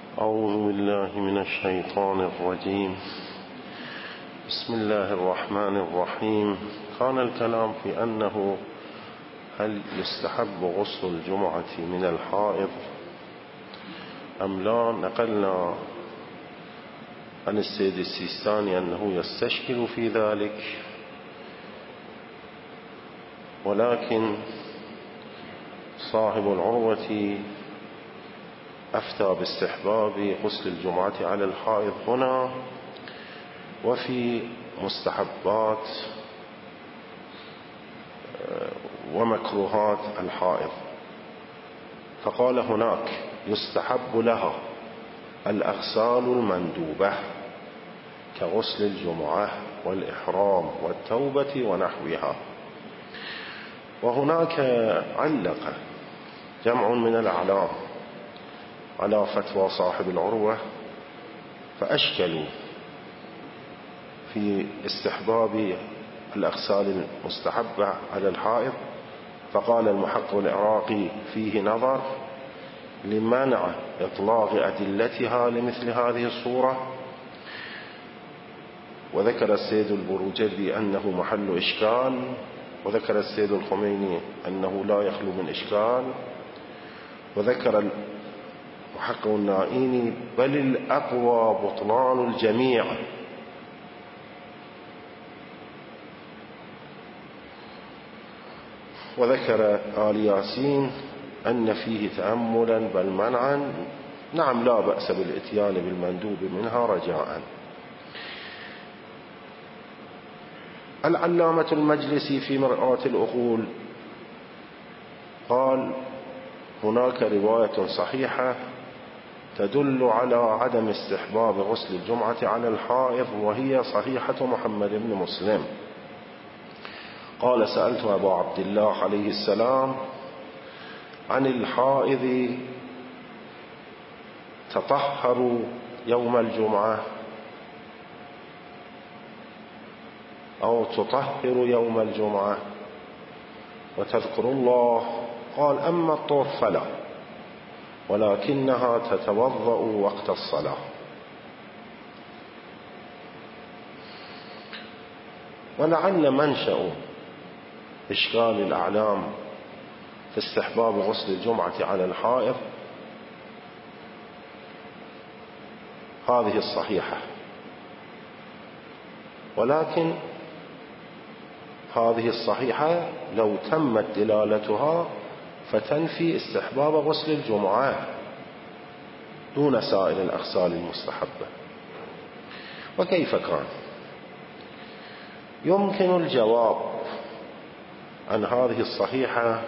أعوذ بالله من الشيطان الرجيم. بسم الله الرحمن الرحيم. كان الكلام في أنه هل يستحب غسل الجمعة من الحائض أم لا. نقلنا عن السيد السيستاني أنه يستشكل في ذلك، ولكن صاحب العروة أفتى باستحباب غسل الجمعة على الحائض هنا وفي مستحبات ومكروهات الحائض، فقال هناك يستحب لها الأغسال المندوبة كغسل الجمعة والإحرام والتوبة ونحوها. وهناك علق جمع من الأعلام على فتوى صاحب العروة فأشكلوا في استحباب الأغسال المستحبة على الحائض، فقال المحقق العراقي فيه نظر لمنع إطلاق أدلتها لمثل هذه الصورة، وذكر السيد البروجردي أنه محل إشكال، وذكر السيد الخميني أنه لا يخلو من إشكال، وذكر المحقق النائيني بل الأقوى بطلان الجميع. وذكر آل ياسين أن فيه تأملا بل منعا، نعم لا بأس بالإتيان بالمندوب منها رجاء. العلامة المجلسي في مرآة العقول قال هناك رواية صحيحة تدل على عدم استحباب غسل الجمعة على الحائض، وهي صحيحة محمد بن مسلم. قال سألت أبا عبد الله عليه السلام عن الحائض تطهر يوم الجمعة أو تطهر يوم الجمعة وتذكر الله؟ قال أما الطهر فلا، ولكنها تتوضأ وقت الصلاة. ولعل منشأ إشكال الأعلام في استحباب غسل الجمعة على الحائض هذه الصحيحة، ولكن هذه الصحيحة لو تمت دلالتها فتنفي استحباب غسل الجمعة دون سائر الأغسال المستحبة. وكيف كان؟ يمكن الجواب عن هذه الصحيحة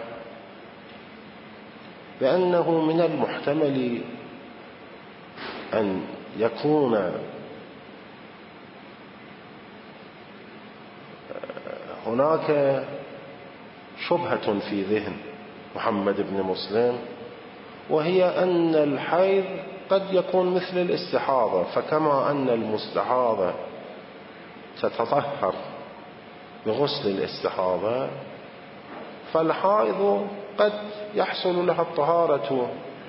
بأنه من المحتمل أن يكون هناك شبهة في ذهن محمد بن مسلم، وهي أن الحيض قد يكون مثل الاستحاضة، فكما أن المستحاضة تتطهر بغسل الاستحاضة فالحائض قد يحصل لها الطهارة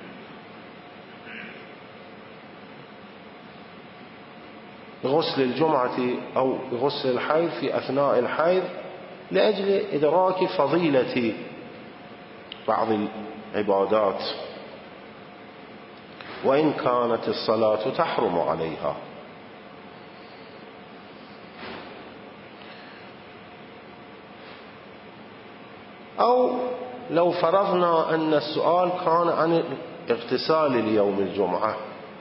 بغسل الجمعة أو بغسل الحيض في أثناء الحيض لأجل إدراك فضيلة بعض العبادات، وإن كانت الصلاة تحرم عليها. أو لو فرضنا أن السؤال كان عن الاغتسال ليوم الجمعة،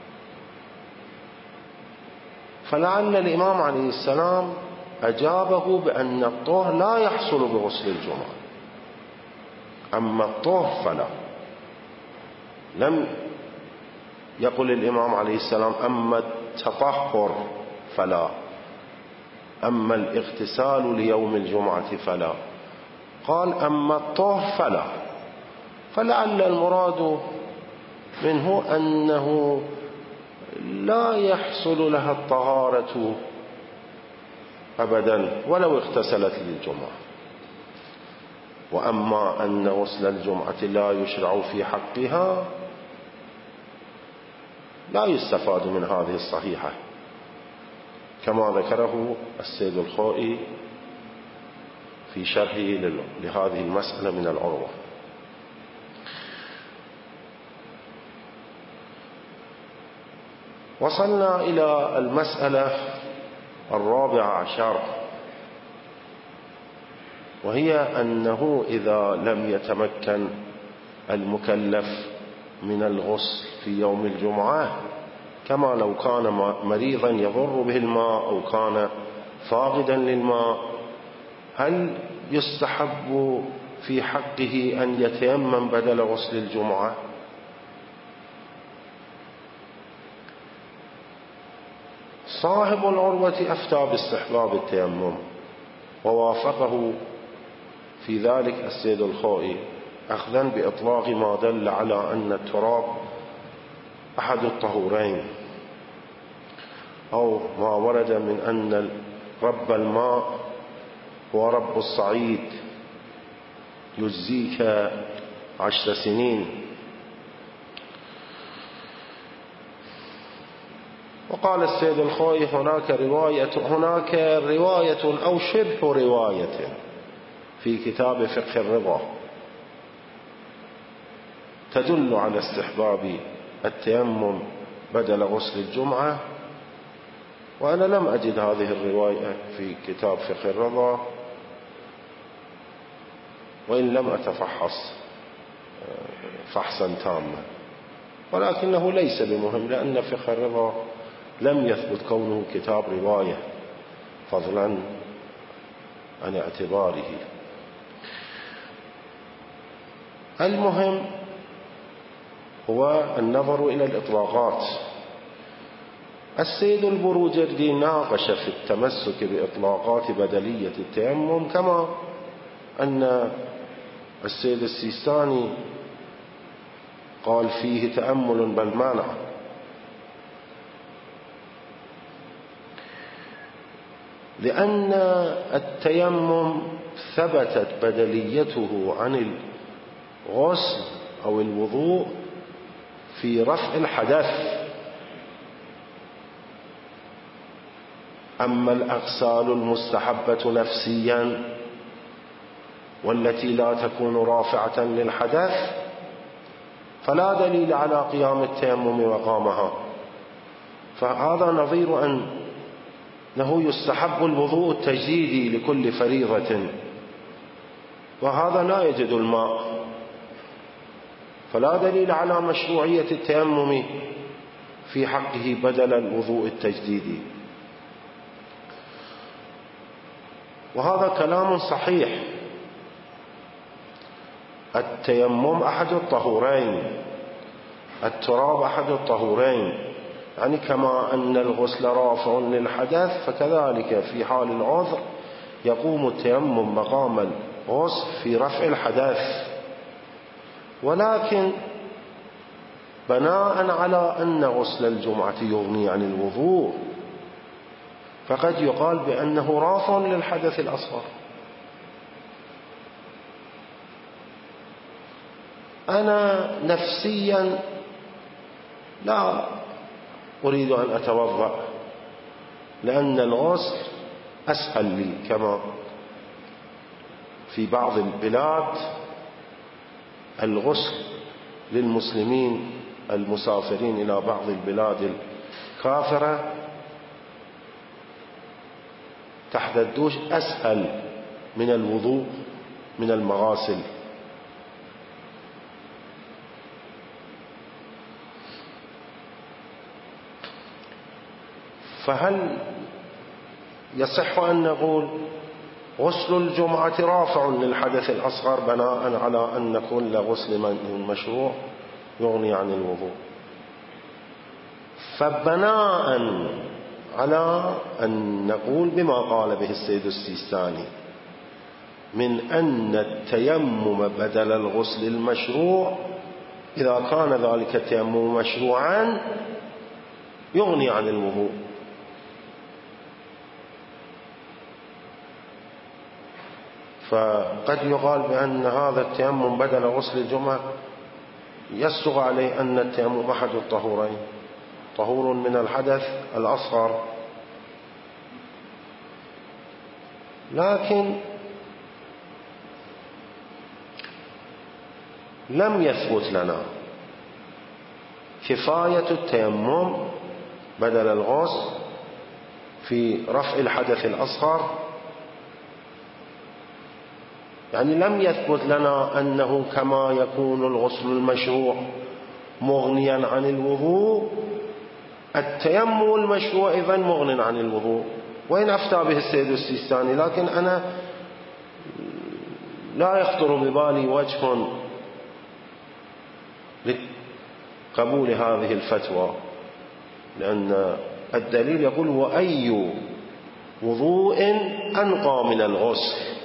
فلعل الإمام عليه السلام أجابه بأن الطهر لا يحصل بغسل الجمعة، أما الطهر فلا. لم يقل الإمام عليه السلام أما التطهر فلا، أما الاغتسال ليوم الجمعة فلا، قال أما الطهر فلا. فلعل المراد منه أنه لا يحصل لها الطهارة أبدا ولو اغتسلت للجمعة. وأما أن غسل الجمعة لا يشرع في حقها لا يستفاد من هذه الصحيحة كما ذكره السيد الخوئي في شرحه لهذه المسألة من العروة. وصلنا إلى المسألة 14، وهي أنه إذا لم يتمكن المكلف من الغسل في يوم الجمعة، كما لو كان مريضا يضر به الماء أو كان فاقدا للماء، هل يستحب في حقه أن يتيمم بدل غسل الجمعة؟ صاحب العروة أفتى باستحباب التيمم، ووافقه في ذلك السيد الخوئي، أخذا بإطلاق ما دل على أن التراب أحد الطهورين، أو ما ورد من أن رب الماء هو رب الصعيد يجزيك 10 سنين. وقال السيد الخوئي هناك رواية أو شبه رواية في كتاب فقه الرضا تدل على استحباب التيمم بدل غسل الجمعة، وأنا لم أجد هذه الرواية في كتاب فقه الرضا، وإن لم أتفحص فحصا تاما، ولكنه ليس بمهم، لأن فقه الرضا لم يثبت كونه كتاب رواية فضلا عن اعتباره. المهم هو النظر إلى الإطلاقات. السيد البروجردي ناقش في التمسك بإطلاقات بدلية التيمم، كما أن السيد السيستاني قال فيه تأمل بل مانع. لأن التيمم ثبتت بدليته عن الغسل أو الوضوء في رفع الحدث، أما الأغسال المستحبة نفسيا والتي لا تكون رافعة للحدث فلا دليل على قيام التيمم مقامها، فهذا نظير أنه يستحب الوضوء التجديدي لكل فريضة، وهذا لا يجد الماء، فلا دليل على مشروعية التيمم في حقه بدل الوضوء التجديدي. وهذا كلام صحيح. التيمم أحد الطهورين، التراب أحد الطهورين، يعني كما أن الغسل رافع للحدث فكذلك في حال العذر يقوم التيمم مقام الغسل في رفع الحدث. ولكن بناء على أن غسل الجمعة يغني عن الوضوء، فقد يقال بأنه رافع للحدث الأصغر. أنا نفسيا لا أريد أن أتوضأ، لأن الغسل أسهل لي، كما في بعض البلاد الغسل للمسلمين المسافرين إلى بعض البلاد الكافرة تحت الدوش أسهل من الوضوء من المغاسل. فهل يصح أن نقول غسل الجمعة رافع للحدث الأصغر بناء على أن كل غسل مشروع يغني عن الوضوء؟ فبناء على أن نقول بما قال به السيد السيستاني من أن التيمم بدل الغسل المشروع، إذا كان ذلك التيمم مشروعا يغني عن الوضوء، فقد يقال بأن هذا التيمم بدل غسل الجمعة يسوغ عليه أن التيمم أحد الطهورين، طهور من الحدث الأصغر، لكن لم يثبت لنا كفاية التيمم بدل الغسل في رفع الحدث الأصغر. يعني لم يثبت لنا أنه كما يكون الغسل المشروع مغنيا عن الوضوء، التيمم المشروع أيضا مغن عن الوضوء، وإن أفتى به السيد السيستاني، لكن أنا لا يخطر ببالي وجه لقبول هذه الفتوى، لأن الدليل يقول وأي وضوء أنقى من الغسل.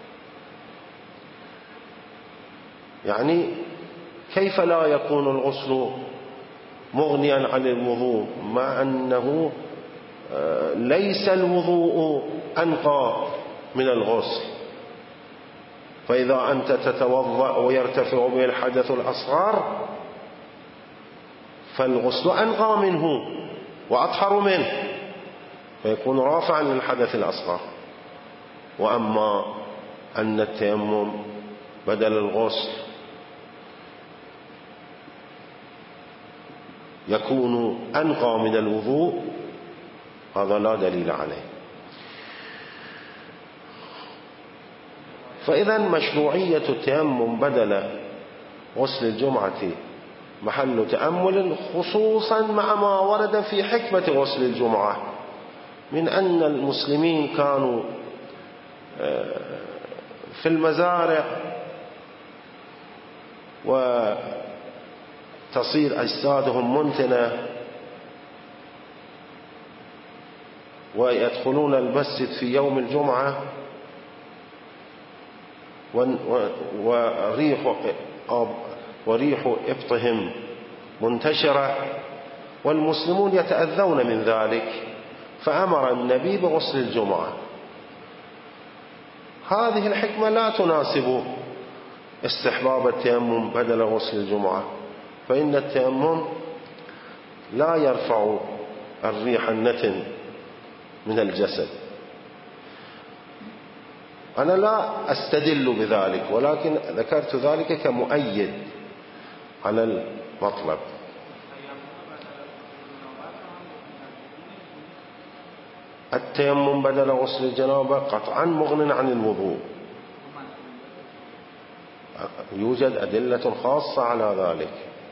يعني كيف لا يكون الغسل مغنيا عن الوضوء مع أنه ليس الوضوء أنقى من الغسل؟ فإذا أنت تتوضأ ويرتفع به الحدث الأصغر فالغسل أنقى منه وأطهر منه، فيكون رافعا للحدث الأصغر. وأما أن التيمم بدل الغسل يكون أنقى من الوضوء، هذا لا دليل عليه. فإذا مشروعية التيمم بدل غسل الجمعة محل تأمل، خصوصا مع ما ورد في حكمة غسل الجمعة من أن المسلمين كانوا في المزارع وتصير أجسادهم منتنة ويدخلون المسجد في يوم الجمعة وريح إبطهم منتشرة، والمسلمون يتأذون من ذلك، فأمر النبي بغسل الجمعة. هذه الحكمة لا تناسب استحباب التيمم بدل غسل الجمعة، فإن التيمم لا يرفع الريح النتن من الجسد. أنا لا أستدل بذلك، ولكن ذكرت ذلك كمؤيد على المطلب. التيمم بدل غسل الجنابة قطعا مغن عن الوضوء، يوجد أدلة خاصة على ذلك.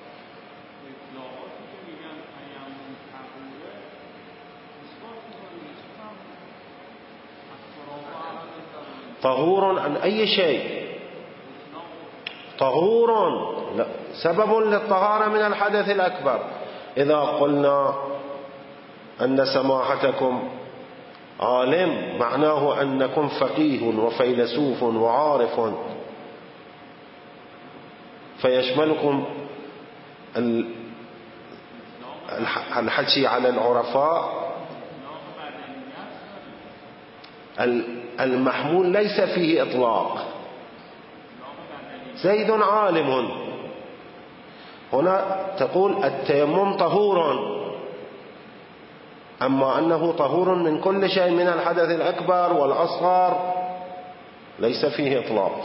طهور عن أي شيء، طهور لا سبب للطهارة من الحدث الأكبر. إذا قلنا أن سماحتكم عالم معناه أنكم فقيه وفيلسوف وعارف، فيشملكم الحكي على العرفاء. المحمول ليس فيه إطلاق. زيد عالم، هنا تقول التيمم طهور، أما أنه طهور من كل شيء من الحدث الأكبر والأصغر ليس فيه إطلاق.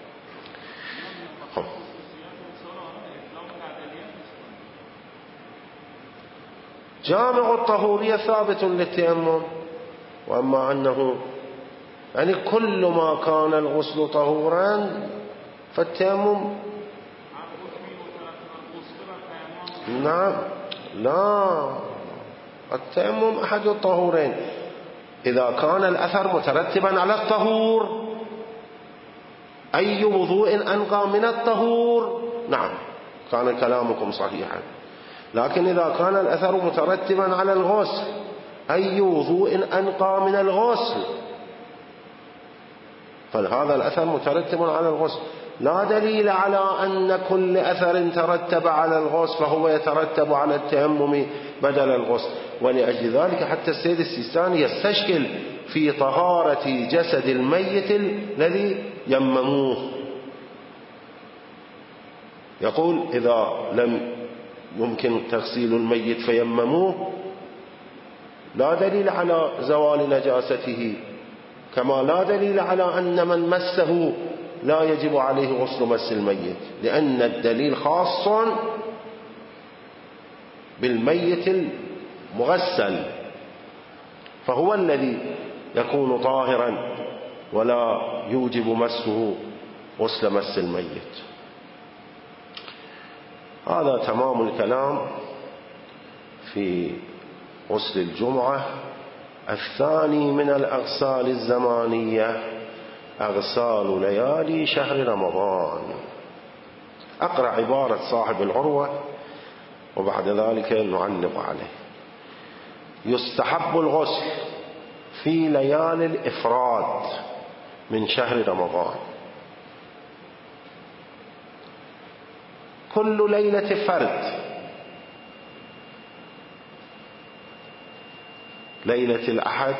جامع الطهورية ثابت للتيمم، وأما أنه يعني كل ما كان الغسل طهورا فالتيمم نعم، لا، التيمم أحد الطهورين. إذا كان الأثر مترتبا على الطهور، أي وضوء أنقى من الطهور، نعم كان كلامكم صحيحا. لكن إذا كان الأثر مترتبا على الغسل، أي وضوء أنقى من الغسل، فهذا الأثر مترتب على الغسل. لا دليل على أن كل أثر ترتب على الغسل فهو يترتب على التيمم بدل الغسل. ولأجل ذلك حتى السيد السيستاني يستشكل في طهارة جسد الميت الذي يمموه، يقول إذا لم يمكن تغسيل الميت فيمموه، لا دليل على زوال نجاسته، كما لا دليل على أن من مسه لا يجب عليه غسل مس الميت، لأن الدليل خاص بالميت المغسل، فهو الذي يكون طاهرا ولا يوجب مسه غسل مس الميت. هذا تمام الكلام في غسل الجمعة. الثاني من الأغسال الزمانية أغسال ليالي شهر رمضان. أقرأ عبارة صاحب العروة وبعد ذلك نعلق عليه. يستحب الغسل في ليالي الإفراد من شهر رمضان، كل ليلة فرد، ليلة الأحد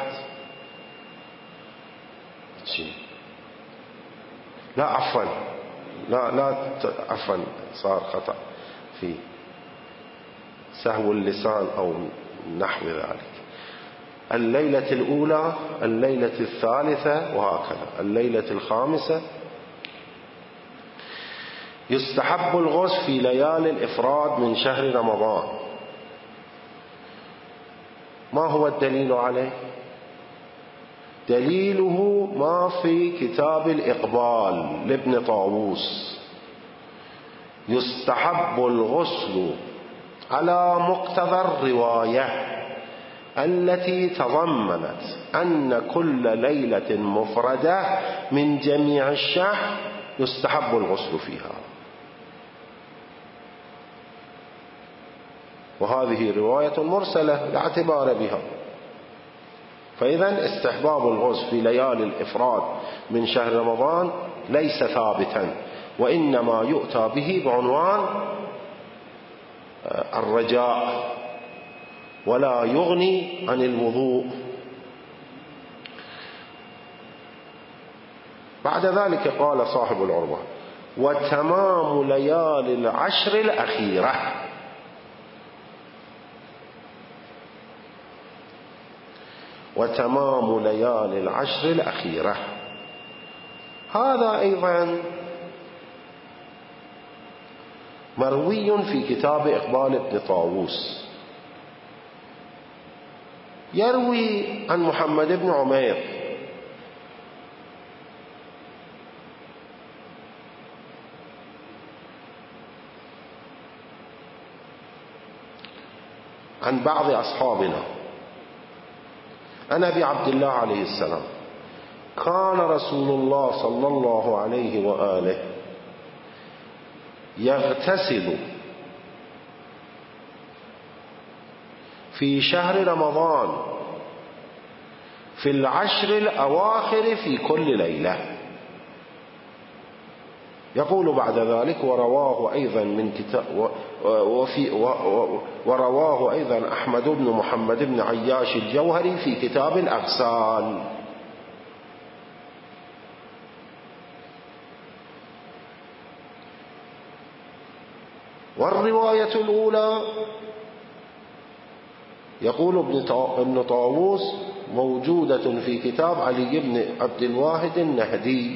لا عفوا لا عفوا صار خطأ في سهو اللسان أو نحو ذلك. الليلة الأولى، الليلة الثالثة، وهكذا الليلة الخامسة. يستحب الغسل في ليالي الإفراد من شهر رمضان. ما هو الدليل عليه؟ دليله ما في كتاب الإقبال لابن طاووس. يستحب الغسل على مقتضى الرواية التي تضمنت أن كل ليلة مفردة من جميع الشهر يستحب الغسل فيها، وهذه رواية مرسلة لا اعتبار بها. فإذا استحباب الغسل في ليالي الإفراد من شهر رمضان ليس ثابتا، وإنما يؤتى به بعنوان الرجاء ولا يغني عن الوضوء. بعد ذلك قال صاحب العروة: وتمام ليالي العشر الأخيرة. وتمام ليالي العشر الأخيرة هذا أيضا مروي في كتاب إقبال ابن طاووس. يروي عن محمد بن عمير عن بعض أصحابنا عن أبي عبد الله عليه السلام: كان رسول الله صلى الله عليه وآله يغتسل في شهر رمضان في العشر الأواخر في كل ليلة. يقول بعد ذلك: ورواه أيضا من كتاب ورواه أيضا أحمد بن محمد بن عياش الجوهري في كتاب الأغسال. والرواية الأولى يقول ابن طاووس موجودة في كتاب علي بن عبد الواحد النهدي.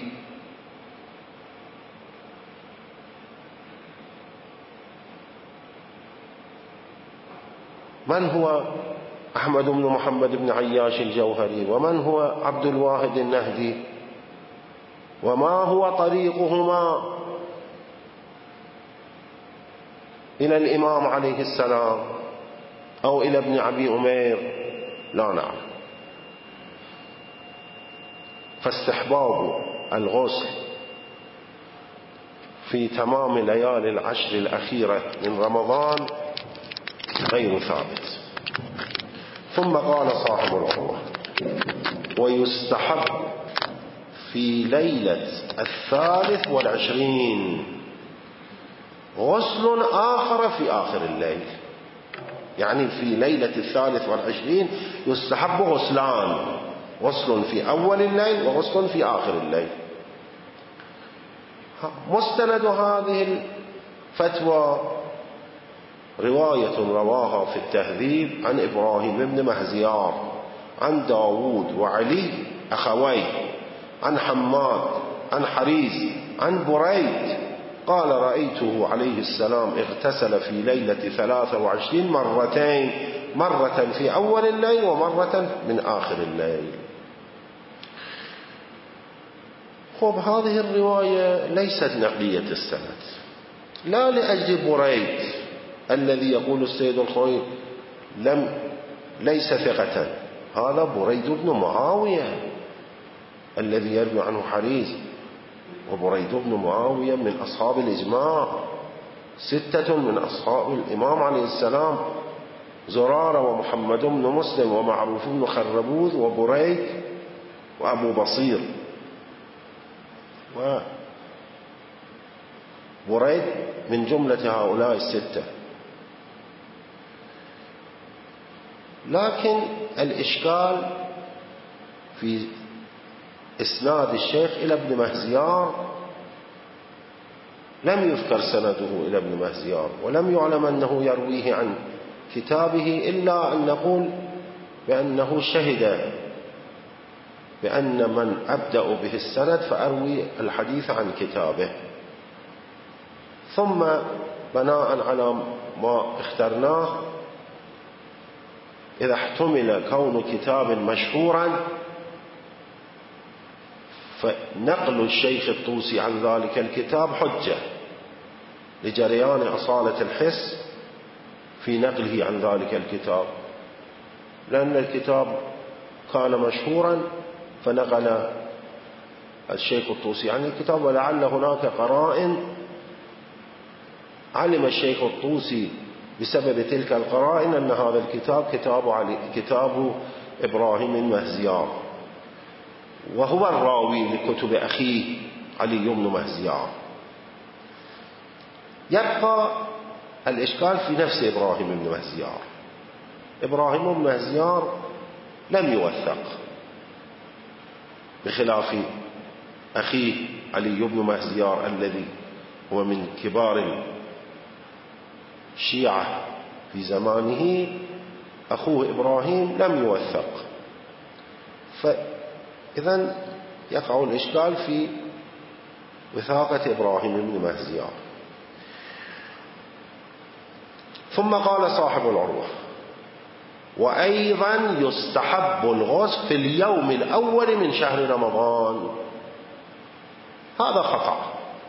من هو أحمد بن محمد بن عياش الجوهري؟ ومن هو عبد الواحد النهدي؟ وما هو طريقهما إلى الإمام عليه السلام أو إلى ابن أبي أمير؟ لا نعلم. فاستحباب الغسل في تمام ليالي العشر الأخيرة من رمضان غير ثابت. ثم قال صاحب العروة: ويستحب في ليلة 23 غسل آخر في آخر الليل. يعني في ليلة 23 يستحب غسلان: غسل في أول الليل وغسل في آخر الليل. مستند هذه الفتوى رواية رواها في التهذيب عن إبراهيم بن مهزيار عن داود وعلي أخويه عن حماد عن حريز عن بريد قال رأيته عليه السلام اغتسل في ليلة 23 مرتين، مرة في أول الليل ومرة من آخر الليل. خب هذه الرواية ليست نقية السند، لا لأجل بريد الذي يقول السيد الخوئي ليس ثقة، هذا بريد بن معاوية الذي يروي عنه حريز، وبريد بن معاوية من أصحاب الإجماع، 6 من أصحاب الإمام عليه السلام: زرارة ومحمد بن مسلم ومعروف بن خربوذ وبريد وأبو بصير. وبريد من جملة هؤلاء 6. لكن الإشكال في إسناد الشيخ إلى ابن مهزيار، لم يذكر سنده إلى ابن مهزيار، ولم يعلم أنه يرويه عن كتابه، إلا أن نقول بأنه شهد بأن من أبدأ به السند فأروي الحديث عن كتابه. ثم بناء على ما اخترناه، إذا احتمل كون كتاب مشهورا، فنقل الشيخ الطوسي عن ذلك الكتاب حجة لجريان أصالة الحس في نقله عن ذلك الكتاب، لأن الكتاب كان مشهورا فنقل الشيخ الطوسي عن الكتاب، ولعل هناك قرائن علم الشيخ الطوسي بسبب تلك القرائن أن هذا الكتاب كتاب إبراهيم المهزيار، وهو الراوي لكتب أخيه علي بن مهزيار. يبقى الإشكال في نفس إبراهيم بن مهزيار. إبراهيم بن مهزيار لم يوثق، بخلاف أخيه علي بن مهزيار الذي هو من كبار الشيعة في زمانه. أخوه إبراهيم لم يوثق، فإذن يقع الإشكال في وثاقة إبراهيم بن مهزيار. ثم قال صاحب العروة: وأيضا يستحب الغسل في اليوم الأول من شهر رمضان. هذا خطأ.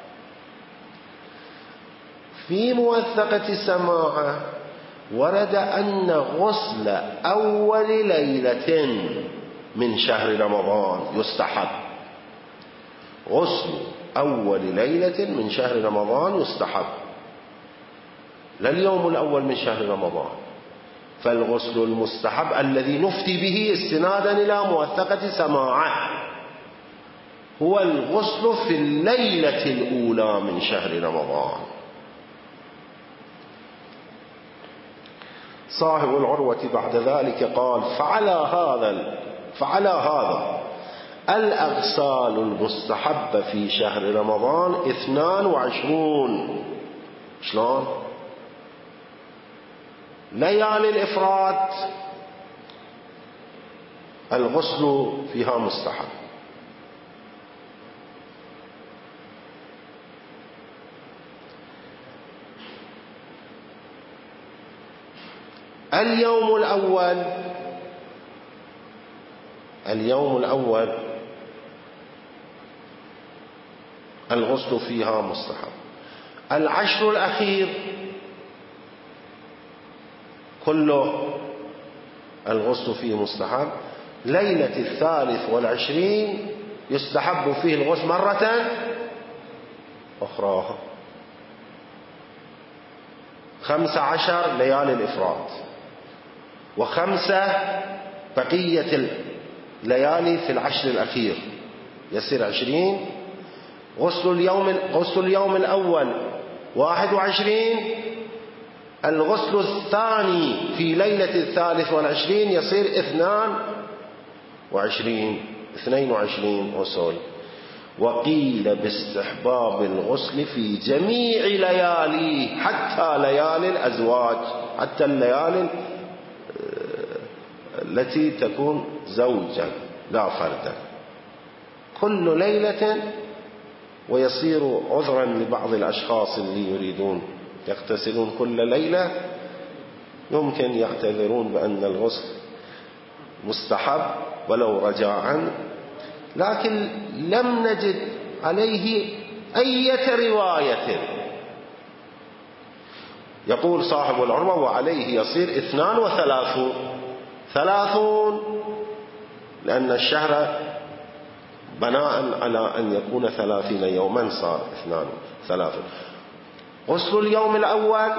في موثقة السماعة ورد أن غسل أول ليلة من شهر رمضان يستحب. غسل أول ليلة من شهر رمضان يستحب، لا اليوم الأول من شهر رمضان. فالغسل المستحب الذي نفتي به استنادا إلى موثقة سماعة هو الغسل في الليلة الأولى من شهر رمضان. صاحب العروة بعد ذلك قال: فعلى هذا الأغسال المستحبة في شهر رمضان 22. شلون؟ ليالي الإفراد الغسل فيها مستحب، اليوم الأول الغسل فيها مستحب، العشر الأخير كله الغسل فيه مستحب، ليلة 23 يستحب فيه الغسل مرة أخرى، 15 ليالي الإفراد، 5 بقية الليالي في العشر الأخير يصير 20. غسل اليوم الأول 21، الغسل الثاني في ليلة 23 يصير 22 غسل، وقيل باستحباب الغسل في جميع لياليه حتى ليالي الأزواج، حتى الليالي التي تكون زوجا لا فردا، كل ليلة. ويصير عذرا لبعض الأشخاص اللي يريدون يغتسلون كل ليلة، يمكن يعتذرون بأن الغسل مستحب ولو رجاء، لكن لم نجد عليه أي رواية. يقول صاحب العروة وعليه يصير 32 لأن الشهر بناء على أن يكون 30 يوما صار 32. غسل اليوم الأول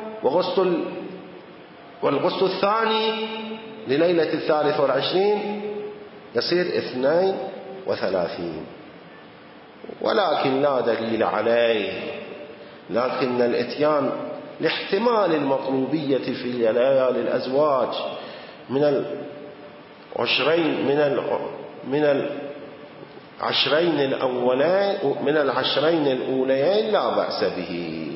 والغسل الثاني لليلة 23 يصير 32، ولكن لا دليل عليه. لكن الاتيان لاحتمال المطلوبية في ليالي الأزواج من العشرين الأوليين لا بأس به.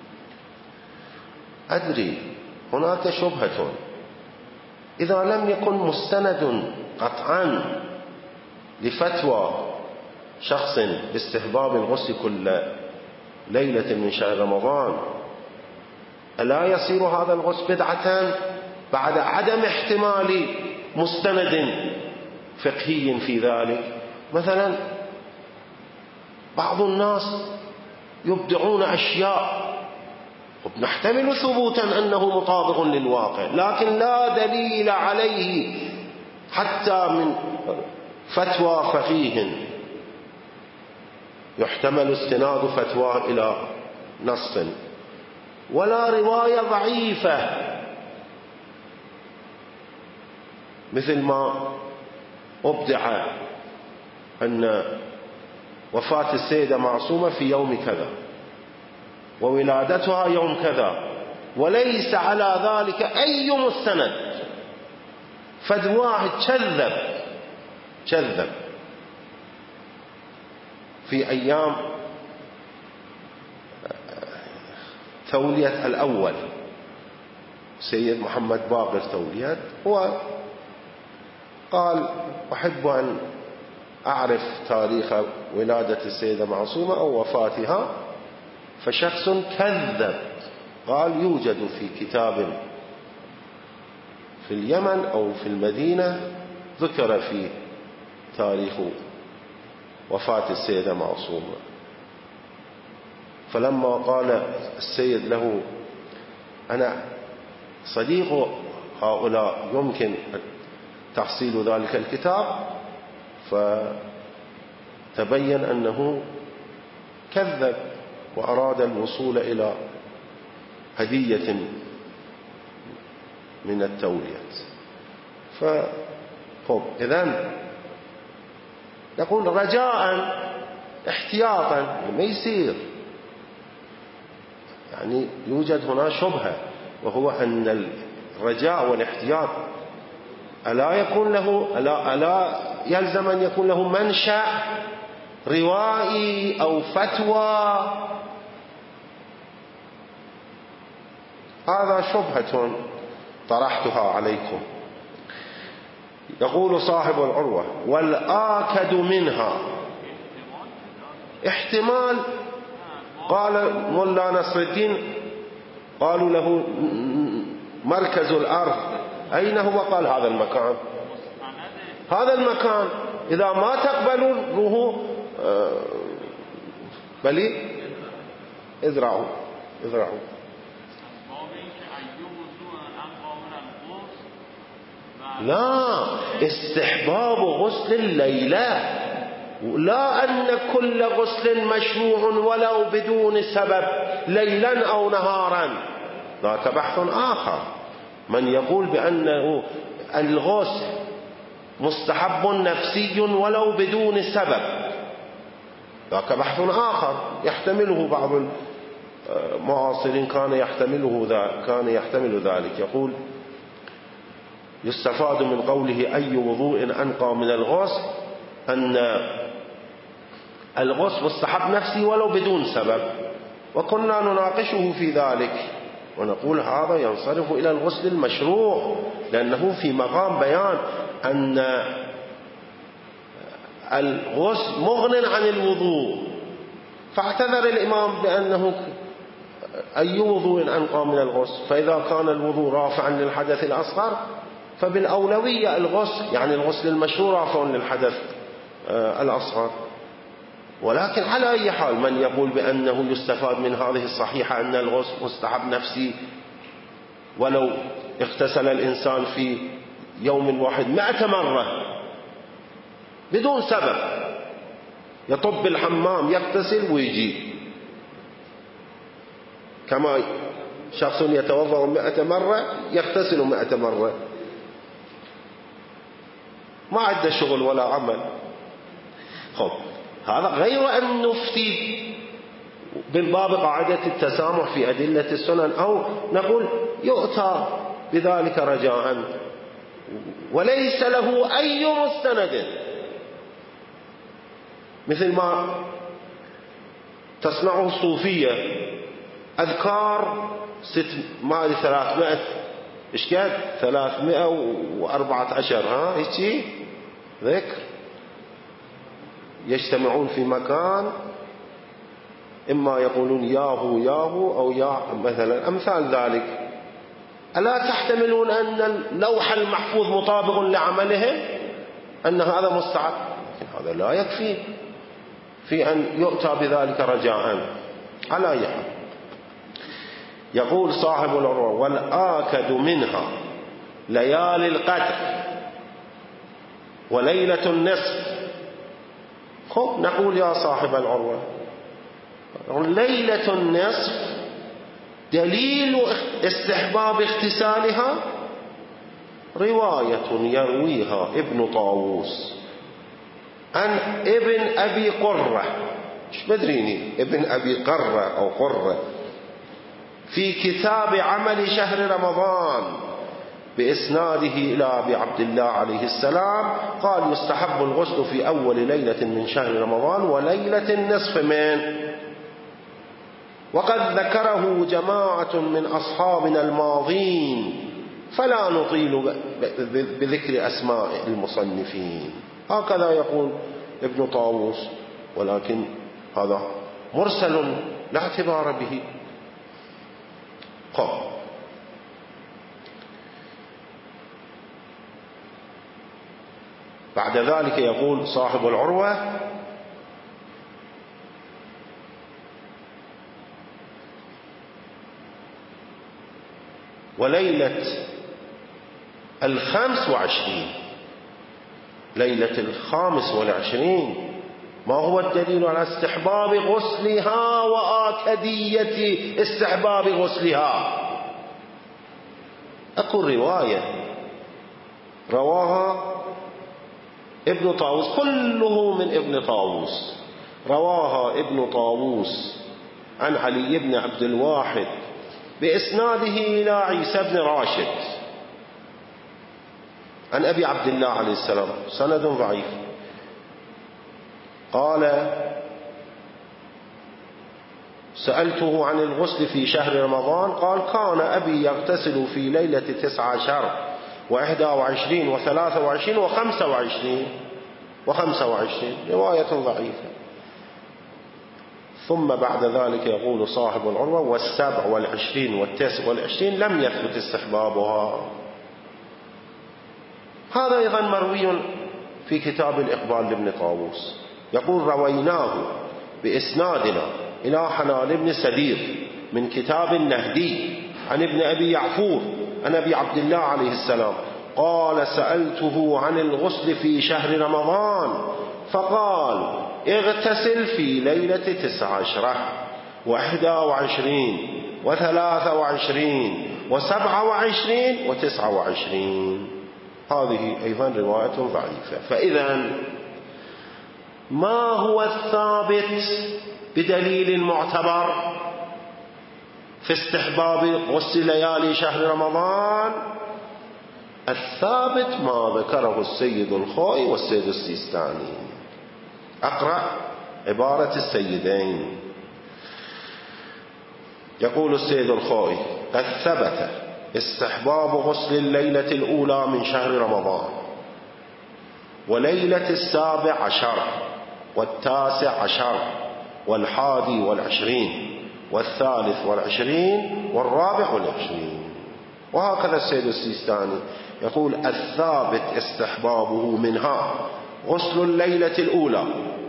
أدري هناك شبهة، إذا لم يكن مستند قطعا لفتوى شخص باستحباب الغسل كل ليلة من شهر رمضان، ألا يصير هذا الغسل بدعة بعد عدم احتمال مستند فقهي في ذلك؟ مثلا بعض الناس يبدعون أشياء وبنحتمل ثبوتا أنه مطابق للواقع، لكن لا دليل عليه حتى من فتوى فقيه يحتمل استناد فتوى إلى نص، ولا رواية ضعيفة مثل ما أبدع أن وفاة السيدة معصومة في يوم كذا وولادتها يوم كذا، وليس على ذلك أي مستند. فد واحد كذب في أيام تولية الأول سيد محمد باقر تولية، هو قال أحب أن أعرف تاريخ ولادة السيدة معصومة أو وفاتها، فشخص كذب قال يوجد في كتاب في اليمن أو في المدينة ذكر فيه تاريخ وفاة السيدة معصومة. فلما قال السيد له أنا صديق هؤلاء يمكن تحصيل ذلك الكتاب، فتبين أنه كذب وأراد الوصول إلى هدية من التولية. إذن نقول رجاء احتياطا ما يصير، يعني يوجد هنا شبهة، وهو أن الرجاء والاحتياط ألا يلزم أن يكون له منشأ روائي أو فتوى. هذا شبهة طرحتها عليكم. يقول صاحب العروة والآكد منها احتمال. قال ملا نصر الدين قالوا له مركز الأرض أين هو؟ قال هذا المكان. هذا المكان إذا ما تقبلونه بل ازرعوا. لا، استحباب غسل الليلة، لا أن كل غسل مشروع ولو بدون سبب ليلا أو نهارا، ذاك بحث آخر. من يقول بأنه الغسل مستحب نفسي ولو بدون سبب، ذاك بحث آخر يحتمله بعض المعاصرين كان يحتمل ذلك. يقول يستفاد من قوله أي وضوء أنقى من الغسل أن الغسل مستحب نفسي ولو بدون سبب، وكنا نناقشه في ذلك ونقول هذا ينصرف إلى الغسل المشروع، لأنه في مقام بيان أن الغسل مغن عن الوضوء. فاعتذر الإمام بأنه أي وضوء أنقى من الغسل، فإذا كان الوضوء رافعا للحدث الأصغر فبالأولوية الغسل، يعني الغسل المشروع رافع للحدث الأصغر. ولكن على أي حال من يقول بأنه يستفاد من هذه الصحيحة أن الغسل مستحب نفسي ولو اغتسل الإنسان في يوم واحد 100 مرة بدون سبب، يطب الحمام يغتسل ويجي، كما شخص يتوضأ 100 مرة يغتسل 100 مرة، ما عنده شغل ولا عمل. خب هذا غير أن نفتي بالباب قاعدة التسامح في أدلة السنن، أو نقول يؤتى بذلك رجاء وليس له أي مستند، مثل ما تصنعه الصوفية أذكار 300 إيش كاد 314 هيك ذكر يجتمعون في مكان، إما يقولون ياهو ياهو أو يا مثلا أمثال ذلك. ألا تحتملون أن اللوح المحفوظ مطابق لعملهم، أن هذا مستعد؟ هذا لا يكفي في أن يؤتى بذلك رجاء. على أي حال يقول صاحب العروة والآكد منها ليالي القدر وليلة النصف. خب نقول يا صاحب العروة ليلة النصف دليل استحباب اغتسالها رواية يرويها ابن طاووس عن ابن أبي قرة، مش بدريني ابن أبي قرة أو قرة، في كتاب عمل شهر رمضان بإسناده إلى أبي عبد الله عليه السلام قال يستحب الغسل في أول ليلة من شهر رمضان وليلة النصف منه. وقد ذكره جماعة من أصحابنا الماضين فلا نطيل بذكر أسماء المصنفين. هكذا يقول ابن طاووس، ولكن هذا مرسل لا اعتبار به. بعد ذلك يقول صاحب العروة وليلة 25 ليلة 25 ما هو الدليل على استحباب غسلها وآكدية استحباب غسلها؟ أقول رواية رواها ابن طاووس، كله من ابن طاووس، رواها ابن طاووس عن علي بن عبد الواحد بإسناده إلى عيسى بن راشد عن أبي عبد الله عليه السلام، سند ضعيف. قال سألته عن الغسل في شهر رمضان قال كان أبي يغتسل في ليلة 19 و21 و23 و25 رواية ضعيفة. ثم بعد ذلك يقول صاحب العروة 27 و29 لم يثبت استحبابها. هذا أيضا مروي في كتاب الإقبال لابن طاووس، يقول رويناه بإسنادنا إلى حنان بن سدير من كتاب النهدي عن ابن أبي يعفور عن أبي عبد الله عليه السلام قال سألته عن الغسل في شهر رمضان فقال اغتسل في ليلة 19 و21 و23 و27 و29. هذه أيضا رواية ضعيفة. فإذا ما هو الثابت بدليل معتبر في استحباب غسل ليالي شهر رمضان؟ الثابت ما ذكره السيد الخوئي والسيد السيستاني. أقرأ عبارة السيدين. يقول السيد الخوئي: قد ثبت استحباب غسل الليلة الأولى من شهر رمضان وليلة 17 و19 و21 و23 و24. وهكذا السيد السيستاني يقول: الثابت استحبابه منها غسل الليلة الأولى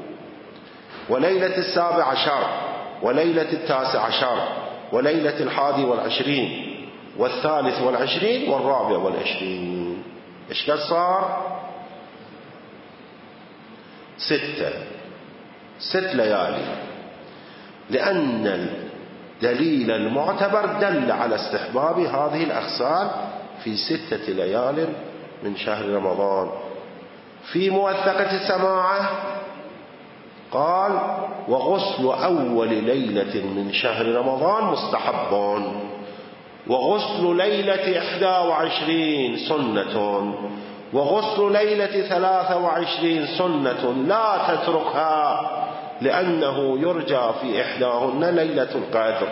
وليلة 17 وليلة 19 وليلة 21 و23 و24. إيش قد صار؟ 6 ليالي، لأن الدليل المعتبر دل على استحباب هذه الأغسال في 6 ليال من شهر رمضان. في موثقة السماعة قال: وغسل أول ليلة من شهر رمضان مستحب، وغسل ليلة 21 سنة، وغسل ليلة 23 سنة لا تتركها، لأنه يرجى في إحداهن ليلة القدر.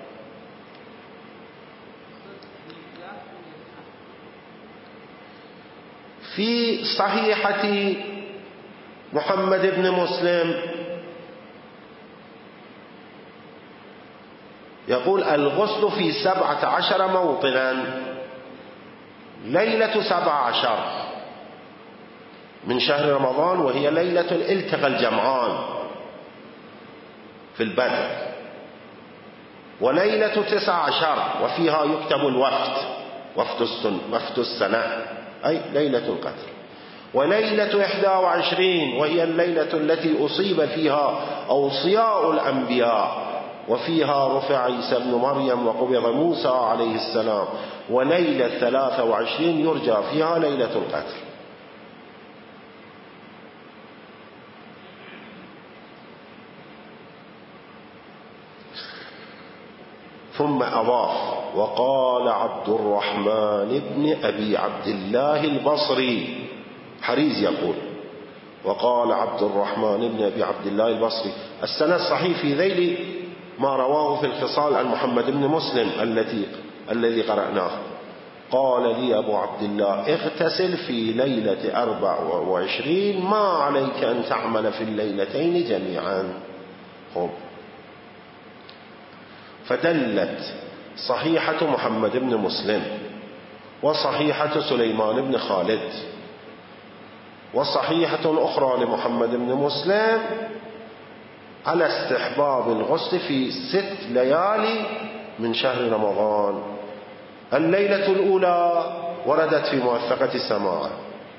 في صحيحة محمد بن مسلم يقول: الغسل في 17 موطنا. ليلة 17 من شهر رمضان وهي ليلة التقى الجمعان في البدر، وليلة 19 وفيها يكتب الوفد، وفد السنة، أي ليلة القدر، وليلة 21 وهي الليلة التي أصيب فيها أوصياء الأنبياء وفيها رفع عيسى بن مريم وقبض موسى عليه السلام، وليلة 23 يرجى فيها ليلة القدر. ثم أضاف: وقال عبد الرحمن بن أبي عبد الله البصري، حريز يقول: وقال عبد الرحمن بن أبي عبد الله البصري. السند صحيح في ذيل ما رواه في الخصال عن محمد بن مسلم الذي قرأناه. قال لي أبو عبد الله: اغتسل في ليلة 24، ما عليك أن تعمل في الليلتين جميعا. فدلت صحيحة محمد بن مسلم وصحيحة سليمان بن خالد وصحيحة أخرى لمحمد بن مسلم على استحباب الغسل في 6 ليالي من شهر رمضان. الليلة الأولى وردت في موثقة السماعة،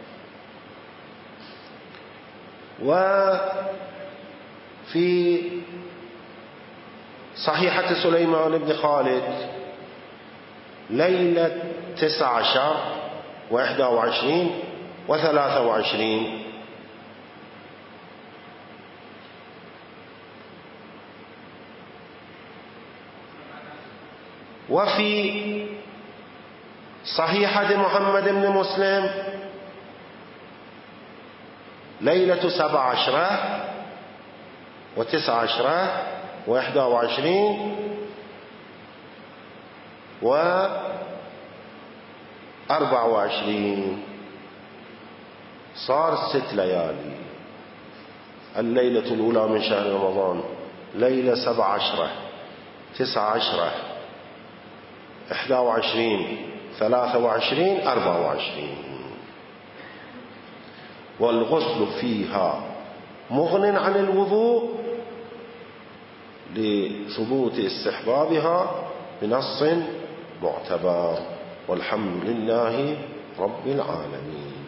وفي صحيحة سليمان بن خالد ليلة 19 و21 و23. وفي صحيحة محمد بن مسلم ليلة 17 و19 و21 و24. صار 6 ليالي. الليلة الأولى من شهر رمضان ليلة 17 19 21 23 24. والغسل فيها مغن عن الوضوء لثبوت استحبابها بنص معتبر. والحمد لله رب العالمين.